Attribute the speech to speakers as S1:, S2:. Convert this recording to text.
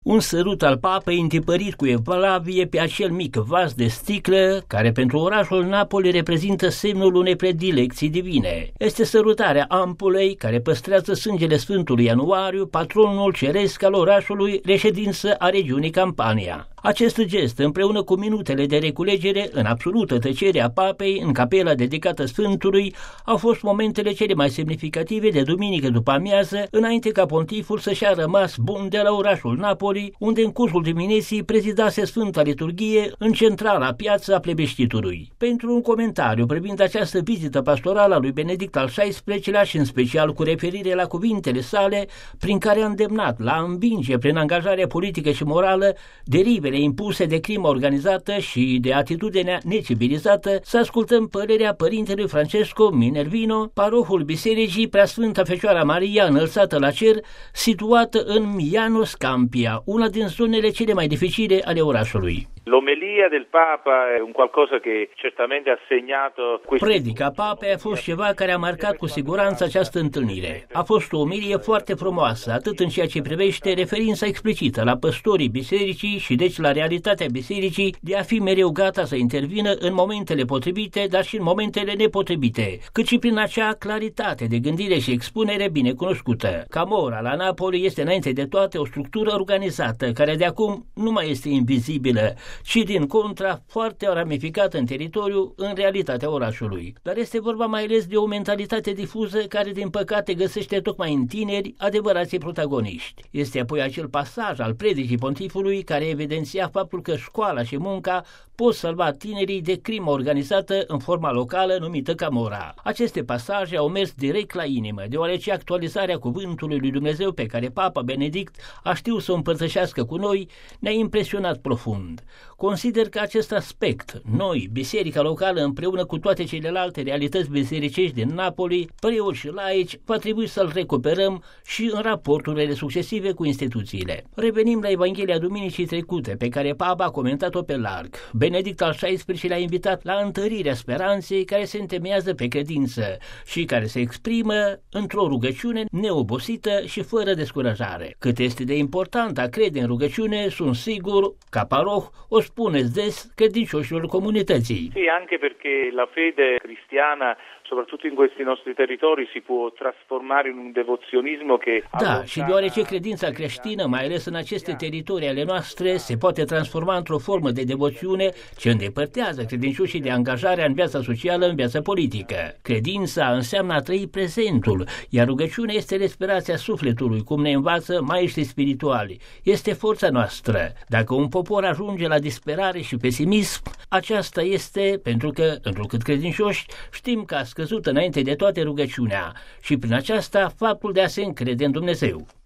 S1: Un sărut al papei întipărit cu evlavie pe acel mic vas de sticlă, care pentru orașul Napoli reprezintă semnul unei predilecții divine. Este sărutarea ampulei care păstrează sângele Sfântului Ianuariu, patronul ceresc al orașului, reședință a regiunii Campania. Acest gest, împreună cu minutele de reculegere în absolută tăcere a papei în capela dedicată Sfântului, au fost momentele cele mai semnificative de duminică după amiază, înainte ca pontiful să și-a rămas bun de la orașul Napoli, unde în cursul dimineții prezidase Sfânta Liturghie în centrala piață a Plebeștitului. Pentru un comentariu privind această vizită pastorală a lui Benedict al XVI-lea și în special cu referire la cuvintele sale, prin care a îndemnat la a învinge prin angajarea politică și morală derivele impuse de crimă organizată și de atitudinea necivilizată, să ascultăm părerea părintelui Francesco Minervino, parohul Bisericii Preasfânta Fecioara Maria înălțată la cer, situată în Miano Scampia, una din zonele cele mai dificile ale orașului.
S2: L'omelia del Papa è un qualcosa che certamente ha segnato
S1: Predica papei a fost ceva care a marcat cu siguranță această întâlnire. A fost o omelie foarte frumoasă, atât în ceea ce privește referința explicită la păstorii bisericii și deci la realitatea bisericii de a fi mereu gata să intervină în momentele potrivite, dar și în momentele nepotrivite, cât și prin acea claritate de gândire și expunere bine cunoscută. Camorra la Napoli este înainte de toate o structură organizată, care de acum nu mai este invizibilă, ci din contra foarte ramificată în teritoriu, în realitatea orașului. Dar este vorba mai ales de o mentalitate difuză care din păcate găsește tocmai în tineri adevărații protagoniști. Este apoi acel pasaj al predicii pontifului care evidenția faptul că școala și munca pot salva tinerii de crimă organizată în forma locală numită Camorra. Aceste pasaje au mers direct la inimă, deoarece actualizarea cuvântului lui Dumnezeu pe care Papa Benedict a știut să o împărtășească cu noi ne-a impresionat profund. Consider că acest aspect, noi, biserica locală împreună cu toate celelalte realități bisericești din Napoli, preoți și laici, va trebui să-l recuperăm și în raporturile succesive cu instituțiile. Revenim la Evanghelia duminicii trecute, pe care Papa a comentat-o pe larg. Benedict al XVI l-a invitat la întărirea speranței care se întemeiază pe credință și care se exprimă într-o rugăciune neobosită și fără descurajare. Cât este de important a crede în rugăciune, sunt sigur, ca paroh, o spuneți des credincioșilor comunității.
S2: Sì, anche perché la fede cristiana, soprattutto in questi nostri territori, si può trasformare in un devozionismo che...
S1: Da, și deoarece credința creștină, mai ales în aceste teritorii ale noastre, se poate transforma într-o formă de devoțiune ce îndepărtează credincioșii de angajarea în viața socială, în viața politică. Credința înseamnă a trăi prezentul, iar rugăciunea este respirația sufletului, cum ne învață maestrii spirituali. Este forța noastră. Dacă un popor ajunge la disperare și pesimism, aceasta este pentru că, întrucât credincioși, știm că a scăzut înainte de toate rugăciunea și prin aceasta faptul de a se încrede în Dumnezeu.